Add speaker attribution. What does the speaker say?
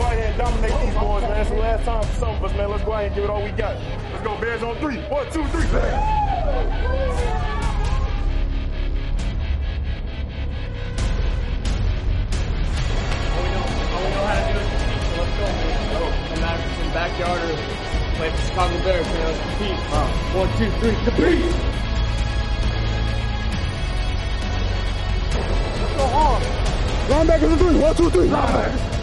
Speaker 1: out here and dominate these boys, man. It's the last time for some of us, man. Let's go out and give it all we got. Let's go, Bears on 3. 1, 2, 3,
Speaker 2: Backyard or play for Chicago Bears, man. Let's compete. 1, 2, 3, compete!
Speaker 1: Let's go hard. Linebackers on 3. 1, 2, 3. Linebackers.